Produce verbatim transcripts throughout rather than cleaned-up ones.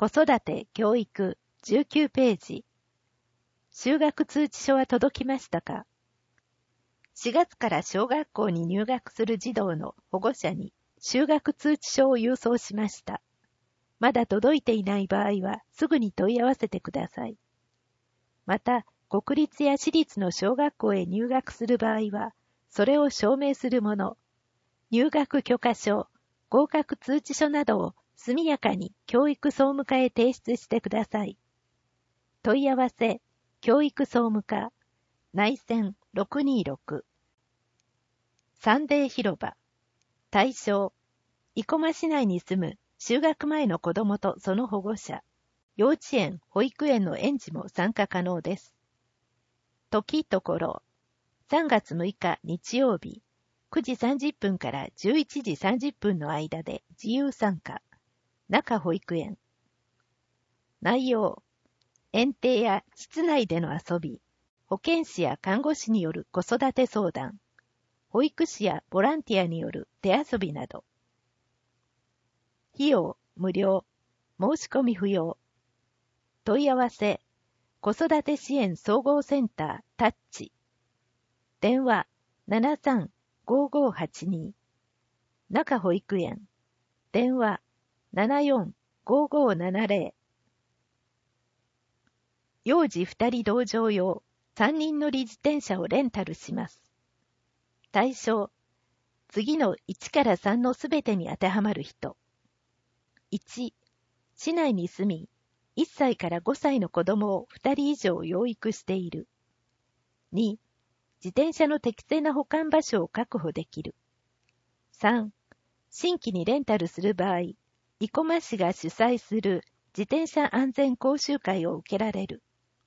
子育て教育じゅうきゅうページ。就学通知書は届きましたか？しがつから小学校に入学する児童の保護者に就学通知書を郵送しました。まだ届いていない場合はすぐに問い合わせてください。また、国立や私立の小学校へ入学する場合は、それを証明するもの、入学許可書、合格通知書などを速やかに教育総務課へ提出してください。問い合わせ、教育総務課、内線ろくにろく。サンデー広場。対象、生駒市内に住む就学前の子どもとその保護者、幼稚園、保育園の園児も参加可能です。時ところ、さんがつむいか日曜日、くじさんじゅっぷんからじゅういちじさんじゅっぷんの間で自由参加。中保育園。内容、園庭や室内での遊び、保健師や看護師による子育て相談、保育士やボランティアによる手遊びなど。費用、無料。申し込み不要。問い合わせ、子育て支援総合センタータッチ。電話、ななさんごーごーはちに。中保育園。電話、ななよんごーごーななぜろ。幼児ふたり同乗用さんにん乗り自転車をレンタルします。対象、次のいちからさんのすべてに当てはまる人。いち、市内に住み、いっさいからごさいの子供をふたり以上養育している。に、自転車の適正な保管場所を確保できる。さん、新規にレンタルする場合、生駒市が主催する自転車安全講習会を受けられる。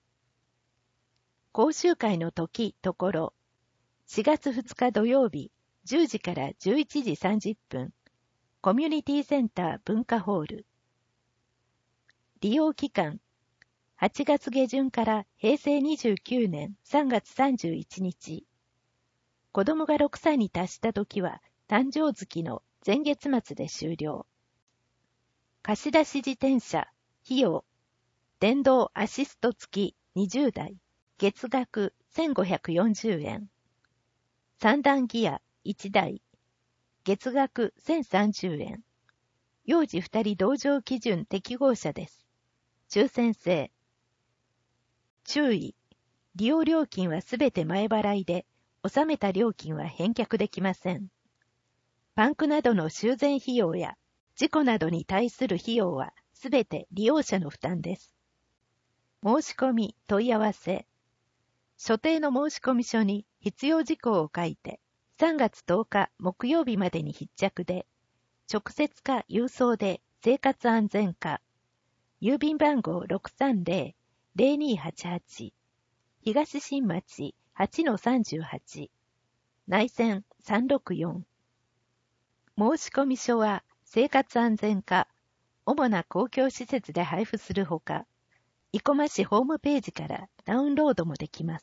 講習会の時、ところ、しがつふつか土曜日、じゅうじからじゅういちじさんじゅっぷん、コミュニティセンター文化ホール。利用期間、はちがつげじゅんからへいせいにじゅうきゅうねんさんがつさんじゅういちにち。子供がろくさいに達したときは、誕生月の前月末で終了。貸し出し自転車、費用、電動アシスト付きにじゅうだい、月額せんごひゃくよんじゅうえん。さんだんギアいちだい、月額せんさんじゅうえん。幼児ふたり同乗基準適合者です。抽選制。注意。利用料金はすべて前払いで、納めた料金は返却できません。パンクなどの修繕費用や事故などに対する費用はすべて利用者の負担です。申し込み、問い合わせ。所定の申込書に必要事項を書いて、さんがつとおか木曜日までに必着で、直接か郵送で生活安全課。郵便番号 ろくさんぜろぜろにはちはち。東新町 はちのさんじゅうはち。内線さんろくよん。申込書は生活安全課、主な公共施設で配布するほか、生駒市ホームページからダウンロードもできます。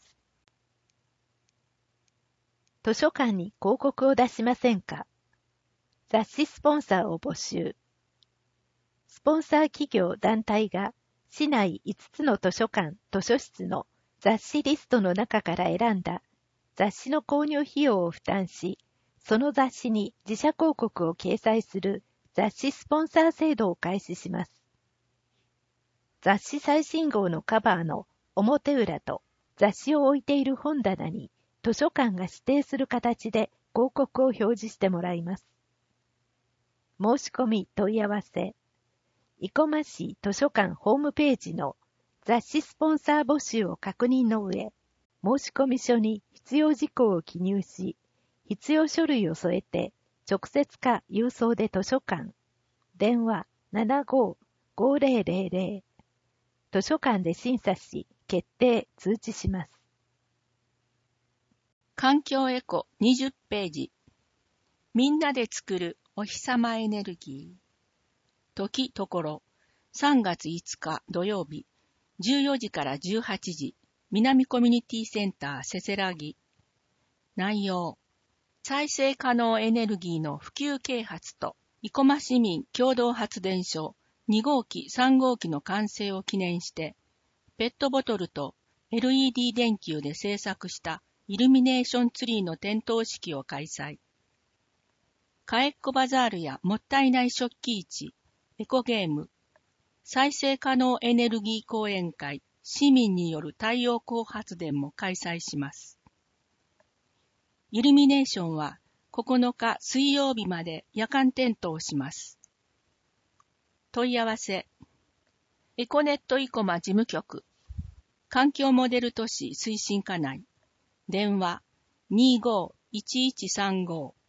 図書館に広告を出しませんか？雑誌スポンサーを募集。スポンサー企業団体が市内いつつの図書館・図書室の雑誌リストの中から選んだ雑誌の購入費用を負担し、その雑誌に自社広告を掲載する雑誌スポンサー制度を開始します。雑誌最新号のカバーの表裏と雑誌を置いている本棚に図書館が指定する形で広告を表示してもらいます。申し込み問い合わせ。生駒市図書館ホームページの雑誌スポンサー募集を確認の上、申込書に必要事項を記入し、必要書類を添えて直接か郵送で図書館。電話 ななごーごーぜろぜろぜろ。図書館で審査し、決定、通知します。 環境エコにじゅっページ。みんなで作るお日様エネルギー。時ところ、さんがついつか土曜日、じゅうよじからじゅうはちじ、南コミュニティセンターせせらぎ。内容、再生可能エネルギーの普及啓発と生駒市民共同発電所に号機、さん号機の完成を記念して、ペットボトルと エルイーディー 電球で制作したイルミネーションツリーの点灯式を開催。かえっこバザールやもったいない食器市、エコゲーム、再生可能エネルギー講演会、市民による太陽光発電も開催します。イルミネーションはここのか水曜日まで夜間点灯します。問い合わせ、エコネット生駒事務局、環境モデル都市推進課内、電話 にじゅうご いちいちさんご